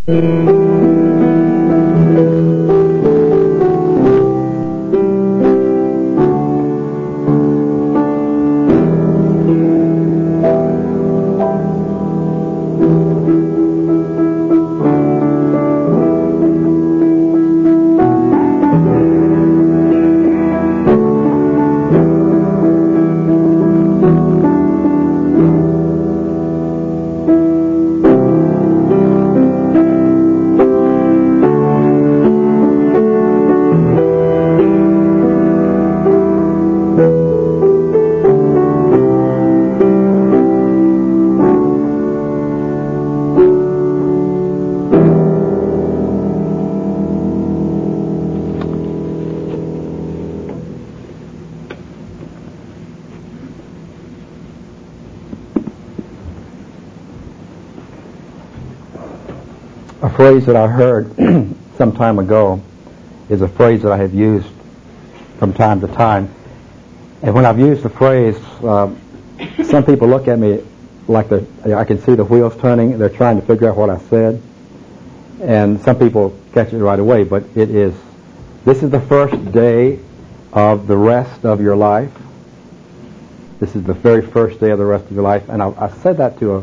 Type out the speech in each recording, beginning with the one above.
A phrase that I heard some time ago is a phrase that I have used from time to time. And when I've used the phrase, some people look at me like I can see the wheels turning. They're trying to figure out what I said. And some people catch it right away. But this is the first day of the rest of your life. This is the very first day of the rest of your life. And I said that to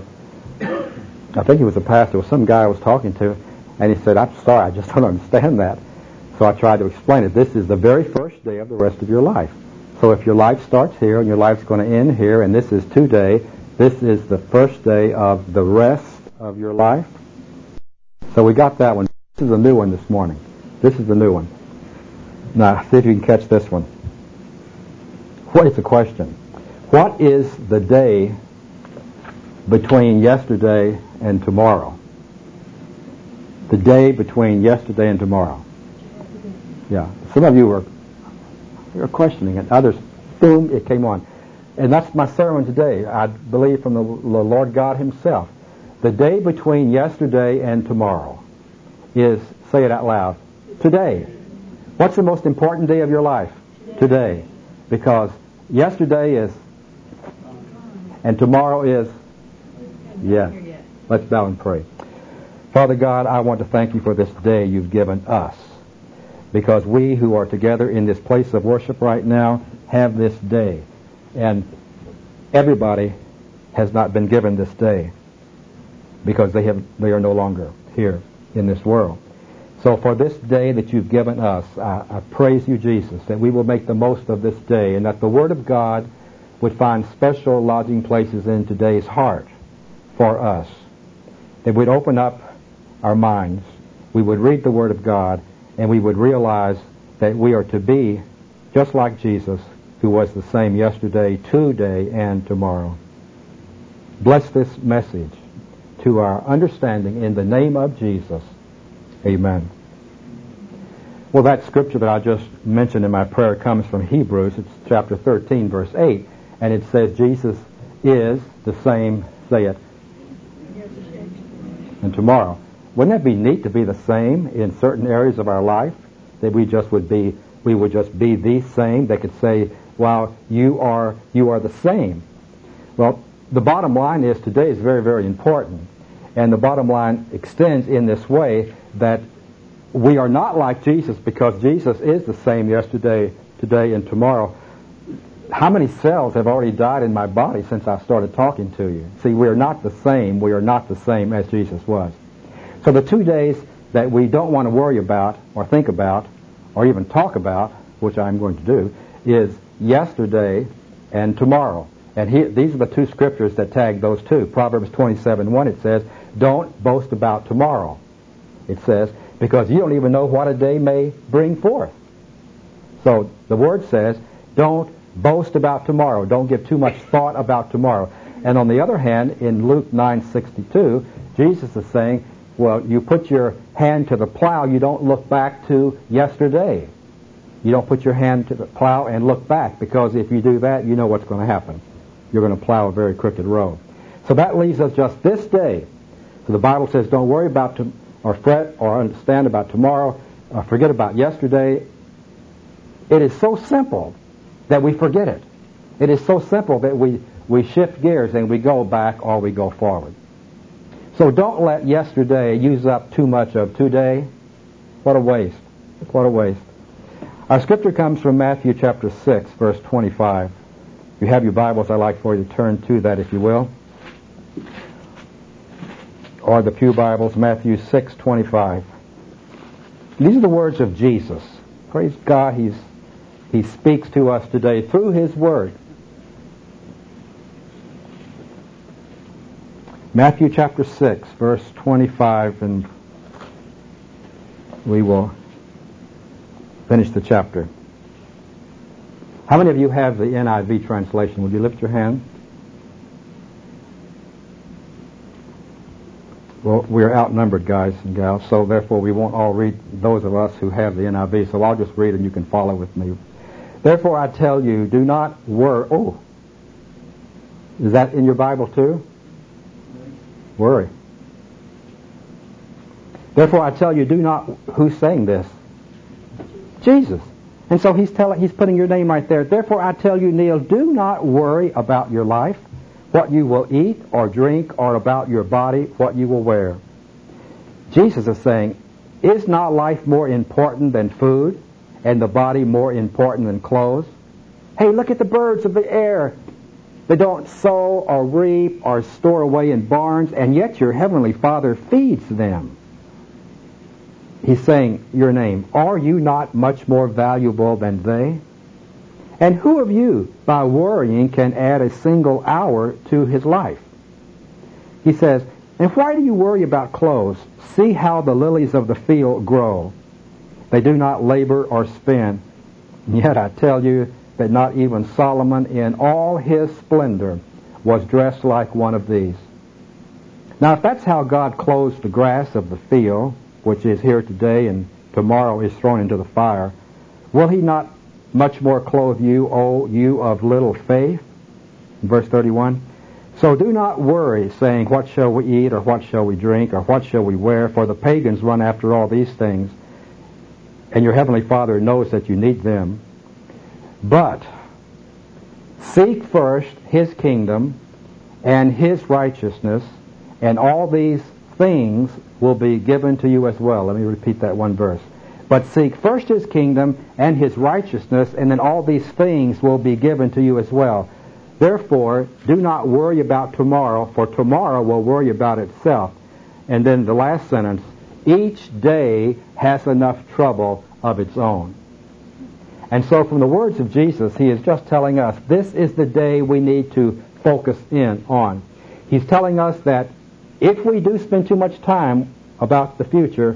I think he was a pastor, or some guy I was talking to, and he said, "I'm sorry, I just don't understand that." So I tried to explain it. This is the very first day of the rest of your life. So if your life starts here and your life's going to end here, and this is today, this is the first day of the rest of your life. So we got that one. This is a new one this morning. This is the new one. Now, see if you can catch this one. What is the question? What is the day between yesterday and tomorrow? The day between yesterday and tomorrow. Yeah. Some of you were questioning it. Others, boom, it came on. And that's my sermon today. I believe from the Lord God Himself. The day between yesterday and tomorrow is, say it out loud, today. What's the most important day of your life? Today. Because yesterday is, and tomorrow is, yes. Let's bow and pray. Father God, I want to thank you for this day you've given us. Because we who are together in this place of worship right now have this day. And everybody has not been given this day because they are no longer here in this world. So for this day that you've given us, I praise you, Jesus, that we will make the most of this day and that the Word of God would find special lodging places in today's heart for us. That we'd open up our minds, we would read the Word of God, and we would realize that we are to be just like Jesus, who was the same yesterday, today, and tomorrow. Bless this message to our understanding in the name of Jesus. Amen. Well, that scripture that I just mentioned in my prayer comes from Hebrews. It's chapter 13, verse 8, and it says Jesus is the same, say it, and tomorrow. Wouldn't that be neat to be the same in certain areas of our life? That we would just be the same. They could say, "Wow, you are the same." Well, the bottom line is today is very, very important, and the bottom line extends in this way that we are not like Jesus because Jesus is the same yesterday, today, and tomorrow. How many cells have already died in my body since I started talking to you? See, we are not the same. We are not the same as Jesus was. So the 2 days that we don't want to worry about or think about or even talk about, which I'm going to do, is yesterday and tomorrow. And these are the two scriptures that tag those two. Proverbs 27:1, it says, "Don't boast about tomorrow." It says, because you don't even know what a day may bring forth. So the Word says, don't boast about tomorrow. Don't give too much thought about tomorrow. And on the other hand, in Luke 9:62, Jesus is saying, well, you put your hand to the plow, you don't look back to yesterday. You don't put your hand to the plow and look back, because if you do that, you know what's going to happen. You're going to plow a very crooked road. So that leaves us just this day. So the Bible says don't worry about or fret or understand about tomorrow, or forget about yesterday. It is so simple that we forget it. It is so simple that we shift gears and we go back or we go forward. So don't let yesterday use up too much of today. What a waste. What a waste. Our scripture comes from Matthew chapter 6, verse 25. If you have your Bibles, I'd like for you to turn to that, if you will. Or the Pew Bibles, Matthew 6:25. These are the words of Jesus. Praise God, He speaks to us today through His Word. Matthew chapter 6, verse 25, and we will finish the chapter. How many of you have the NIV translation? Would you lift your hand? Well, we're outnumbered, guys and gals, so therefore we won't all read, those of us who have the NIV, so I'll just read and you can follow with me. Therefore I tell you, do not worry. Oh, is that in your Bible too? Worry. Therefore I tell you, do not, who's saying this? Jesus. And so he's putting your name right there. Therefore I tell you, Neil, do not worry about your life, what you will eat or drink, or about your body, what you will wear. Jesus is saying, is not life more important than food, and the body more important than clothes? Hey, look at the birds of the air. They don't sow or reap or store away in barns, and yet your heavenly Father feeds them. He's saying, your name, are you not much more valuable than they? And who of you, by worrying, can add a single hour to his life? He says, and why do you worry about clothes? See how the lilies of the field grow. They do not labor or spin. Yet I tell you that not even Solomon in all his splendor was dressed like one of these. Now if that's how God clothes the grass of the field, which is here today and tomorrow is thrown into the fire, will he not much more clothe you, O you of little faith? Verse 31. So do not worry, saying, what shall we eat, or what shall we drink, or what shall we wear? For the pagans run after all these things, and your heavenly Father knows that you need them. But seek first His kingdom and His righteousness, and all these things will be given to you as well. Let me repeat that one verse. But seek first His kingdom and His righteousness, and then all these things will be given to you as well. Therefore, do not worry about tomorrow, for tomorrow will worry about itself. And then the last sentence, each day has enough trouble of its own. And so from the words of Jesus, He is just telling us this is the day we need to focus in on. He's telling us that if we do spend too much time about the future,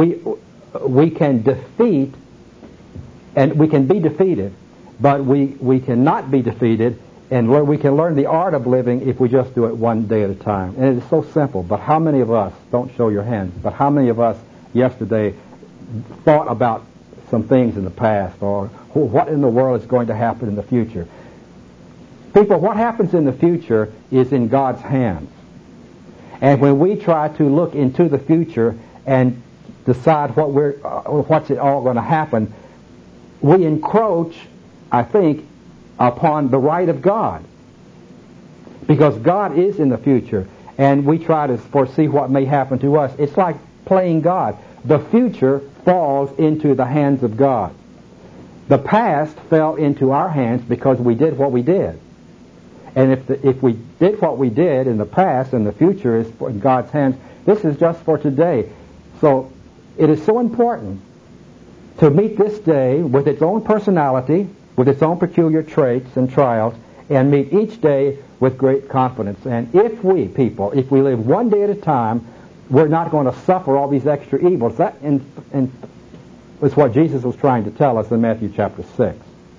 we can defeat, and we can be defeated, but we cannot be defeated, and we can learn the art of living if we just do it one day at a time. And it is so simple, but how many of us, don't show your hands, but how many of us yesterday thought about some things in the past, or what in the world is going to happen in the future? People, what happens in the future is in God's hands. And when we try to look into the future and decide what's it all going to happen, we encroach, I think, upon the right of God. Because God is in the future, and we try to foresee what may happen to us. It's like playing God. The future falls into the hands of God. The past fell into our hands because we did what we did. And if we did what we did in the past, and the future is in God's hands, this is just for today. So it is so important to meet this day with its own personality, with its own peculiar traits and trials, and meet each day with great confidence. And if we live one day at a time, we're not going to suffer all these extra evils. That is what Jesus was trying to tell us in Matthew chapter 6.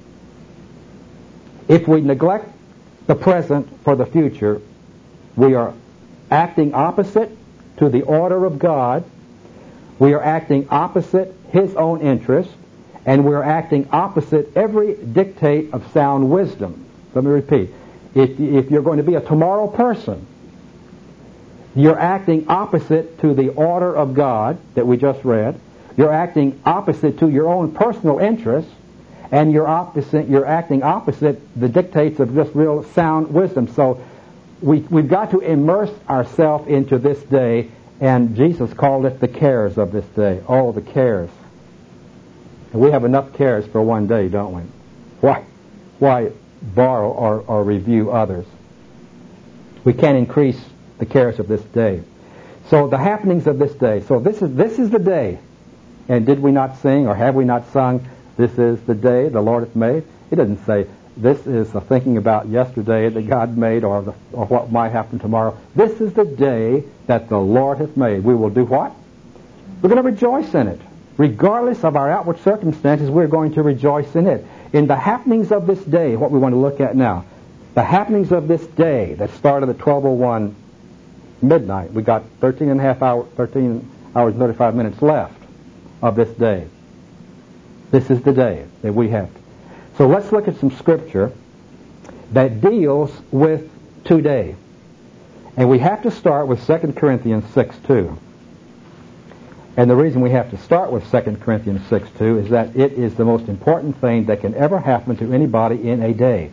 If we neglect the present for the future, we are acting opposite to the order of God. We are acting opposite His own interest, and we are acting opposite every dictate of sound wisdom. Let me repeat. If you're going to be a tomorrow person, you're acting opposite to the order of God that we just read. You're acting opposite to your own personal interests, and you're acting opposite the dictates of just real sound wisdom. So we've got to immerse ourselves into this day, and Jesus called it the cares of this day. Oh, the cares. We have enough cares for one day, don't we? Why borrow or review others? We can't increase the cares of this day. So the happenings of this day. So this is the day. And did we not sing, or have we not sung, this is the day the Lord hath made? It doesn't say, this is the thinking about yesterday that God made, or what might happen tomorrow. This is the day that the Lord hath made. We will do what? We're going to rejoice in it. Regardless of our outward circumstances, we're going to rejoice in it. In the happenings of this day, what we want to look at now, the happenings of this day that started at 12:01 midnight. We got 13 hours and 35 minutes left of this day. This is the day that we have. So let's look at some scripture that deals with today. And we have to start with 2 Corinthians 6:2. And the reason we have to start with 2 Corinthians 6:2 is that it is the most important thing that can ever happen to anybody in a day.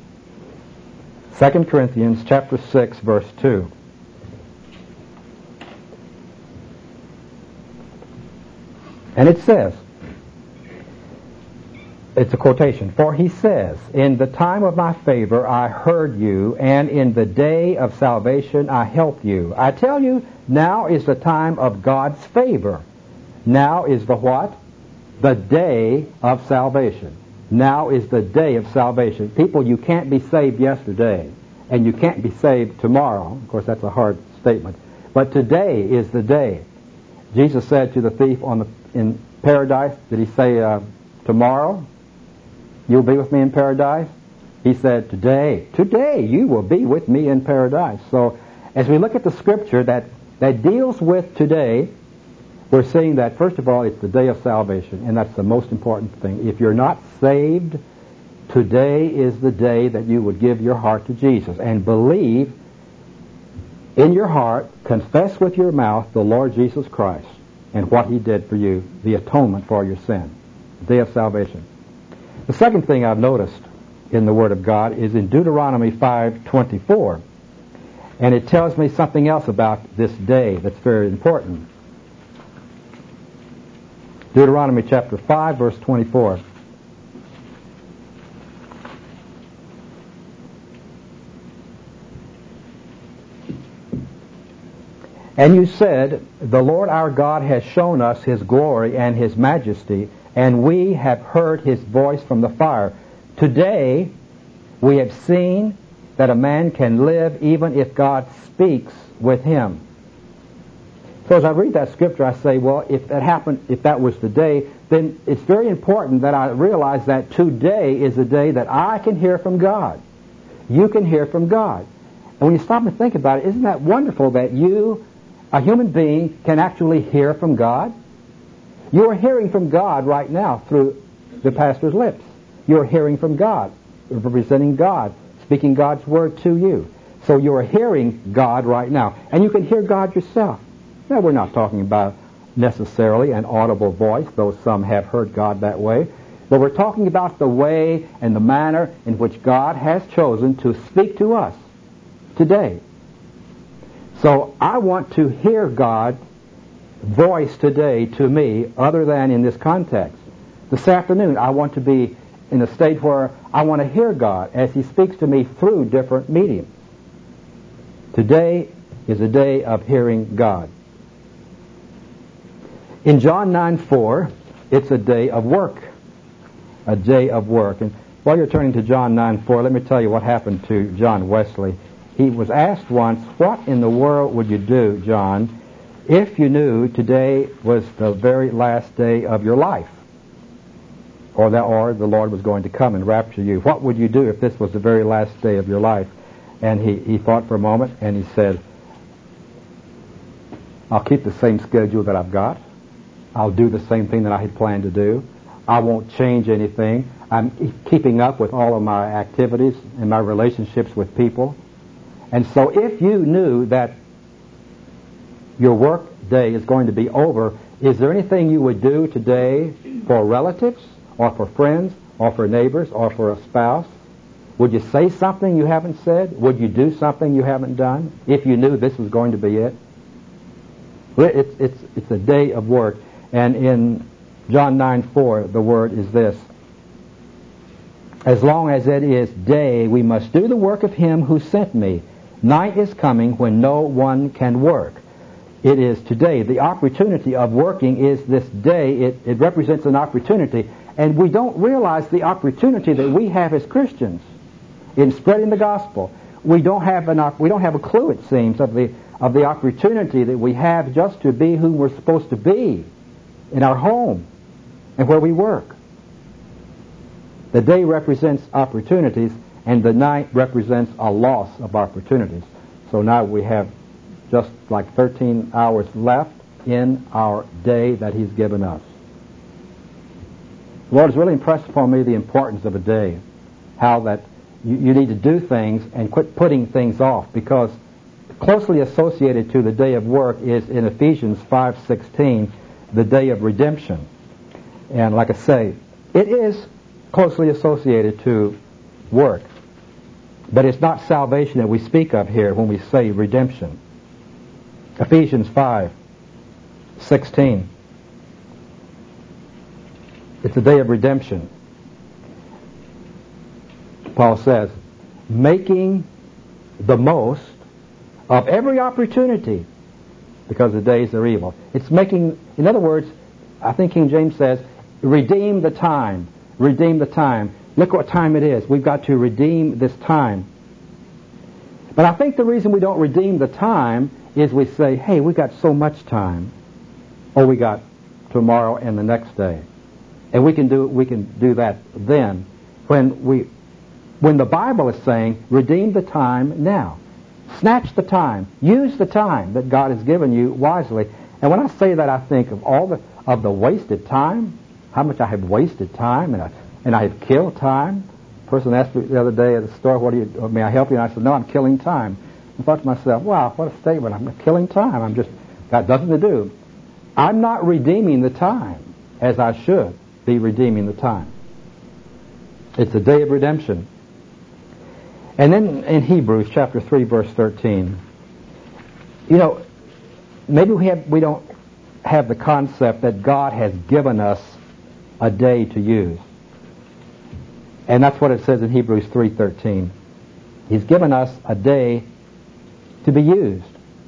2 Corinthians chapter 6, verse 2. And it says, it's a quotation, "For he says, in the time of my favor I heard you, and in the day of salvation I helped you. I tell you, now is the time of God's favor." Now is the what? The day of salvation. Now is the day of salvation. People, you can't be saved yesterday, and you can't be saved tomorrow. Of course, that's a hard statement. But today is the day. Jesus said to the thief in paradise, did he say, tomorrow you'll be with me in paradise? He said, today you will be with me in paradise. So as we look at the scripture that deals with today, we're seeing that, first of all, it's the day of salvation, and that's the most important thing. If you're not saved, today is the day that you would give your heart to Jesus and believe in your heart, confess with your mouth the Lord Jesus Christ and what He did for you, the atonement for your sin, the day of salvation. The second thing I've noticed in the Word of God is in Deuteronomy 5:24, and it tells me something else about this day that's very important. Deuteronomy chapter 5, verse 24. "And you said, the Lord our God has shown us His glory and His majesty, and we have heard His voice from the fire. Today we have seen that a man can live even if God speaks with him." So as I read that scripture, I say, well, if that happened, if that was the day, then it's very important that I realize that today is the day that I can hear from God. You can hear from God. And when you stop and think about it, isn't that wonderful that you, a human being, can actually hear from God? You are hearing from God right now through the pastor's lips. You are hearing from God, representing God, speaking God's word to you. So you are hearing God right now. And you can hear God yourself. Now, we're not talking about necessarily an audible voice, though some have heard God that way. But we're talking about the way and the manner in which God has chosen to speak to us today. So I want to hear God's voice today to me other than in this context. This afternoon, I want to be in a state where I want to hear God as He speaks to me through different mediums. Today is a day of hearing God. In John 9:4, it's a day of work. A day of work. And while you're turning to John 9:4, let me tell you what happened to John Wesley. He was asked once, what in the world would you do, John, if you knew today was the very last day of your life? Or the Lord was going to come and rapture you. What would you do if this was the very last day of your life? And he thought for a moment, and he said, I'll keep the same schedule that I've got. I'll do the same thing that I had planned to do. I won't change anything. I'm keeping up with all of my activities and my relationships with people. And so if you knew that your work day is going to be over, is there anything you would do today for relatives or for friends or for neighbors or for a spouse? Would you say something you haven't said? Would you do something you haven't done if you knew this was going to be it? Well, it's a day of work. And in John 9:4, the word is this: as long as it is day, we must do the work of him who sent me. Night is coming when no one can work. It is today. The opportunity of working is this day. It represents an opportunity. And we don't realize the opportunity that we have as Christians in spreading the gospel. We don't have a clue, it seems, of the opportunity that we have just to be who we're supposed to be in our home and where we work. The day represents opportunities, and the night represents a loss of opportunities. So now we have just like 13 hours left in our day that He's given us. The Lord has really impressed upon me the importance of a day, how that you need to do things and quit putting things off, because closely associated to the day of work is in Ephesians 5:16, the day of redemption. And like I say, it is closely associated to work, but it's not salvation that we speak of here when we say redemption. Ephesians 5:16. It's a day of redemption. Paul says, making the most of every opportunity because the days are evil. It's making, in other words, I think King James says, redeem the time. Redeem the time. Look what time it is. We've got to redeem this time. But I think the reason we don't redeem the time is we say, hey, we got so much time. Oh, we got tomorrow and the next day. And we can do that then. When the Bible is saying, redeem the time now. Snatch the time. Use the time that God has given you wisely. And when I say that, I think of all the wasted time, how much I have wasted time, and I have killed time. A person asked me the other day at the store, may I help you? And I said, no, I'm killing time. I thought to myself, wow, what a statement. I'm killing time. Got nothing to do. I'm not redeeming the time as I should be redeeming the time. It's a day of redemption. And then in Hebrews chapter 3, verse 13, maybe we don't have the concept that God has given us a day to use. And that's what it says in Hebrews 3:13. He's given us a day to be used.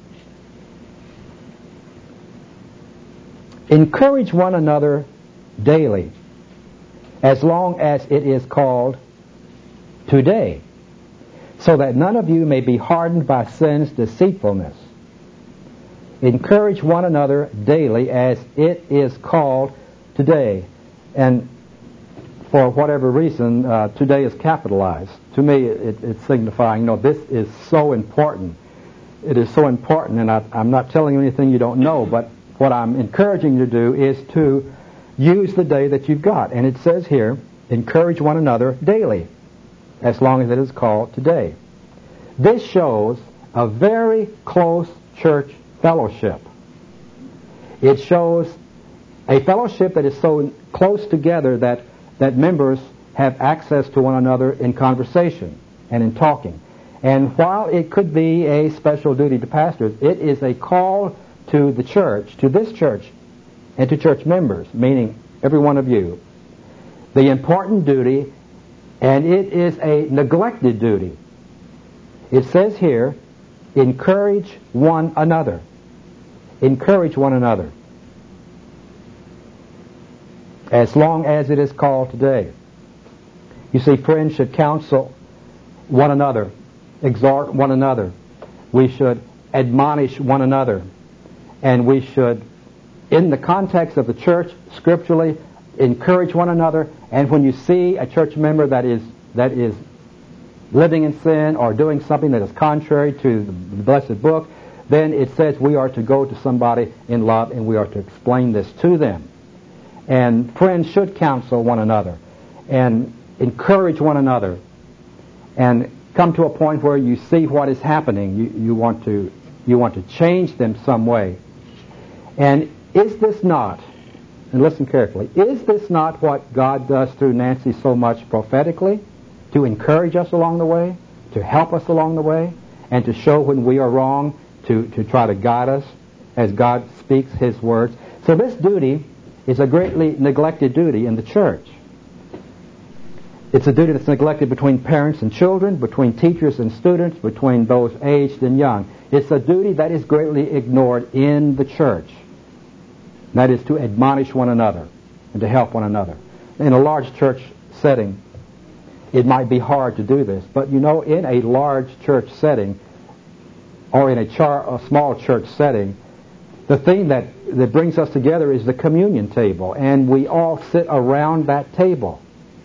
Encourage one another daily, as long as it is called today, so that none of you may be hardened by sin's deceitfulness. Encourage one another daily, as it is called today. And for whatever reason, today is capitalized. To me, it's signifying, this is so important. It is so important, and I'm not telling you anything you don't know, but what I'm encouraging you to do is to use the day that you've got. And it says here, encourage one another daily, as long as it is called today. This shows a very close church fellowship. It shows a fellowship that is so close together that members have access to one another in conversation and in talking. And while it could be a special duty to pastors, it is a call to the church, to this church, and to church members, meaning every one of you. The important duty, and it is a neglected duty. It says here, encourage one another. Encourage one another. As long as it is called today. You see, friends should counsel one another, exhort one another. We should admonish one another. And we should, in the context of the church, scripturally, encourage one another. And when you see a church member that is living in sin or doing something that is contrary to the blessed book, then it says we are to go to somebody in love and we are to explain this to them. And friends should counsel one another and encourage one another and come to a point where you see what is happening. You want to change them some way. And is this not, and listen carefully, is this not what God does through Nancy so much prophetically? to encourage us along the way, to help us along the way, and to show when we are wrong, to try to guide us as God speaks His words. So this duty is a greatly neglected duty in the church. It's a duty that's neglected between parents and children, between teachers and students, between those aged and young. It's a duty that is greatly ignored in the church. That is to admonish one another and to help one another. In a large church setting, it might be hard to do this, but you know, in a large church setting, or in a small church setting, the thing that brings us together is the communion table, and we all sit around that table.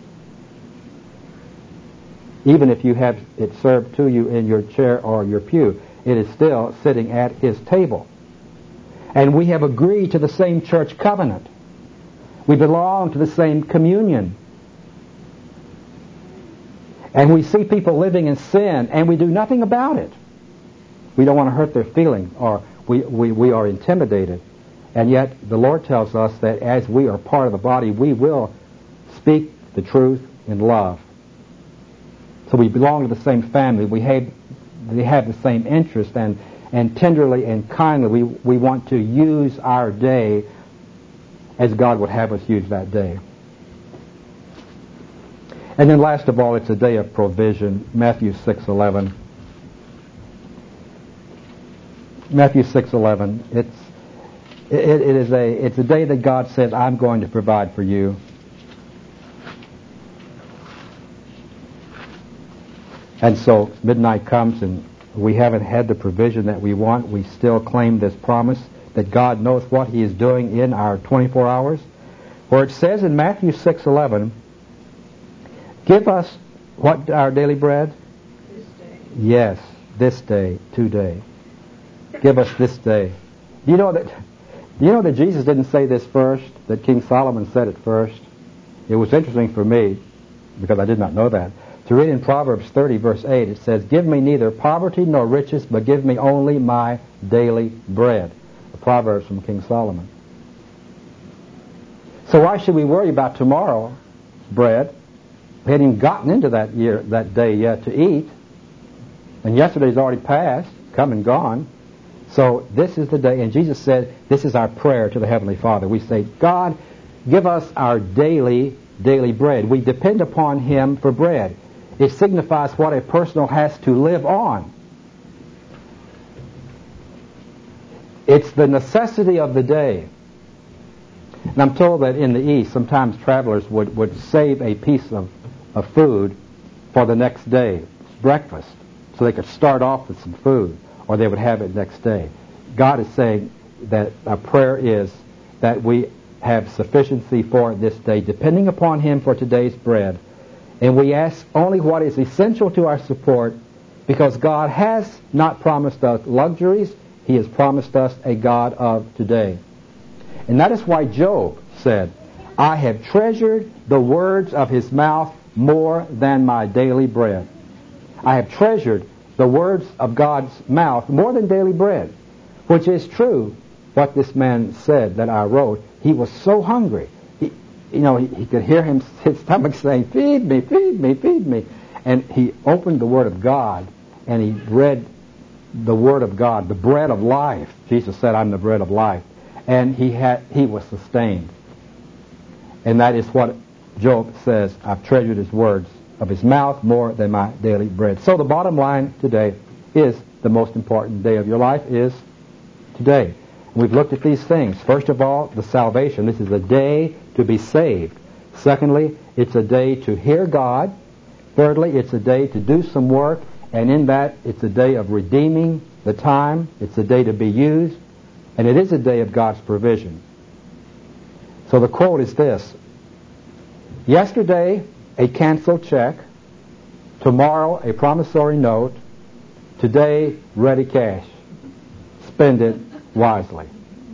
Even if you have it served to you in your chair or your pew, it is still sitting at His table. And we have agreed to the same church covenant. We belong to the same communion. And we see people living in sin, and we do nothing about it. We don't want to hurt their feelings, or we are intimidated. And yet the Lord tells us that as we are part of the body, we will speak the truth in love. So we belong to the same family. We have the same interest, and tenderly and kindly we want to use our day as God would have us use that day. And then last of all, it's a day of provision. Matthew 6:11. Matthew 6:11. It's a day that God says, I'm going to provide for you. And so midnight comes and we haven't had the provision that we want. We still claim this promise that God knows what He is doing in our 24 hours. Where it says in Matthew 6:11, give us what, our daily bread? This day. Yes, this day, today. Give us this day. Do you know that Jesus didn't say this first, that King Solomon said it first? It was interesting for me, because I did not know that, to read in Proverbs 30, verse 8, it says, give me neither poverty nor riches, but give me only my daily bread. The Proverbs from King Solomon. So why should we worry about tomorrow's bread? We hadn't even gotten into that day yet to eat. And yesterday's already passed, come and gone. So this is the day, and Jesus said, this is our prayer to the Heavenly Father. We say, God, give us our daily bread. We depend upon Him for bread. It signifies what a person has to live on. It's the necessity of the day. And I'm told that in the East, sometimes travelers would save a piece of food for the next day, breakfast, so they could start off with some food, or they would have it next day. God is saying that our prayer is that we have sufficiency for this day, depending upon Him for today's bread. And we ask only what is essential to our support, because God has not promised us luxuries. He has promised us a God of today. And that is why Job said, I have treasured the words of His mouth more than my daily bread. I have treasured the words of God's mouth more than daily bread, which is true what this man said that I wrote. He was so hungry. He could hear his stomach saying, feed me, feed me, feed me. And he opened the Word of God and he read the Word of God, the bread of life. Jesus said, I'm the bread of life. And he was sustained. And that is what Job says, I've treasured His words of His mouth more than my daily bread. So the bottom line today is the most important day of your life is today. We've looked at these things. First of all, the salvation. This is a day to be saved. Secondly, it's a day to hear God. Thirdly, it's a day to do some work. And in that, it's a day of redeeming the time. It's a day to be used. And it is a day of God's provision. So the quote is this: yesterday, a canceled check. Tomorrow, a promissory note. Today, ready cash. Spend it wisely.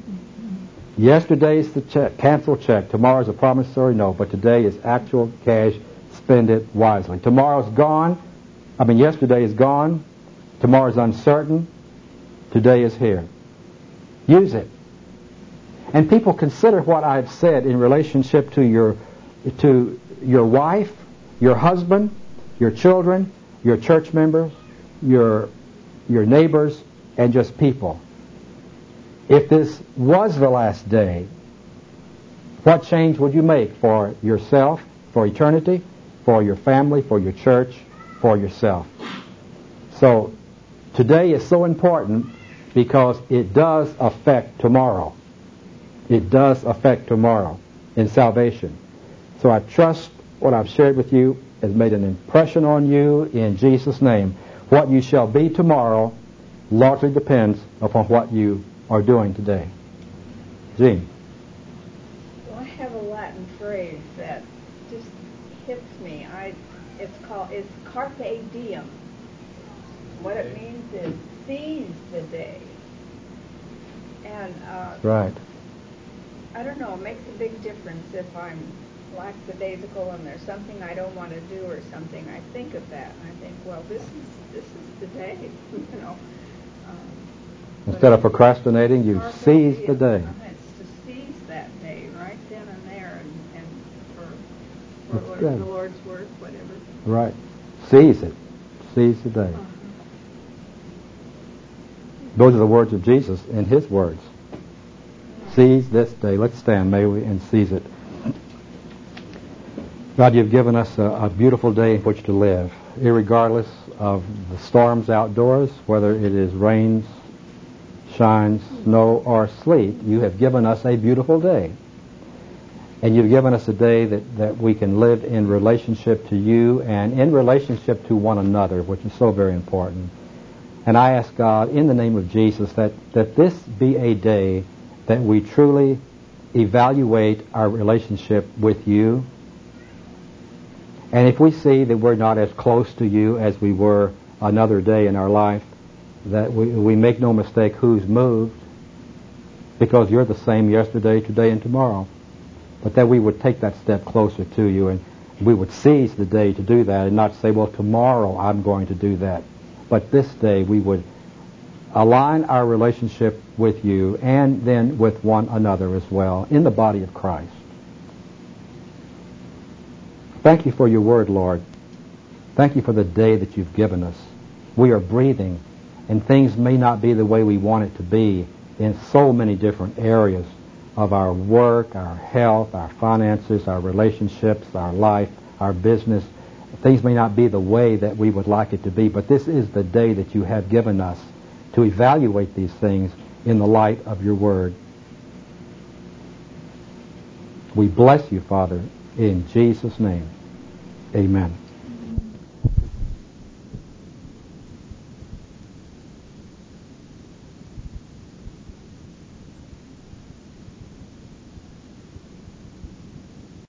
Yesterday's the canceled check. Tomorrow's a promissory note, but today is actual cash. Spend it wisely. Tomorrow's gone. Yesterday is gone. Tomorrow's uncertain. Today is here. Use it. And people, consider what I've said in relationship to your wife, your husband, your children, your church members, your neighbors, and just people. If this was the last day, what change would you make for yourself, for eternity, for your family, for your church, for yourself? So today is so important because it does affect tomorrow. It does affect tomorrow in salvation. So I trust what I've shared with you has made an impression on you in Jesus' name. What you shall be tomorrow largely depends upon what you are doing today. Jean. Well, I have a Latin phrase that just hits me. It's carpe diem. What it means is seize the day. And right. I don't know, it makes a big difference if I'm lackadaisical and there's something I don't want to do or something. I think of that and I think, well, this is the day, you know. Instead of procrastinating, you seize the day. It's to seize that day right then and there, and for the Lord's work, whatever. Right. Seize it. Seize the day. Those are the words of Jesus in His words. Seize this day. Let's stand, may we, and seize it. God, You've given us a beautiful day in which to live, irregardless of the storms outdoors, whether it is rains, shines, snow, or sleet. You have given us a beautiful day. And You've given us a day that we can live in relationship to You and in relationship to one another, which is so very important. And I ask God, in the name of Jesus, that this be a day that we truly evaluate our relationship with You. And if we see that we're not as close to You as we were another day in our life, that we make no mistake who's moved, because You're the same yesterday, today, and tomorrow. But that we would take that step closer to You, and we would seize the day to do that and not say, well, tomorrow I'm going to do that. But this day we would align our relationship with You and then with one another as well in the body of Christ. Thank You for Your word, Lord. Thank You for the day that You've given us. We are breathing, and things may not be the way we want it to be in so many different areas of our work, our health, our finances, our relationships, our life, our business. Things may not be the way that we would like it to be, but this is the day that You have given us to evaluate these things in the light of Your word. We bless You, Father, in Jesus' name. Amen.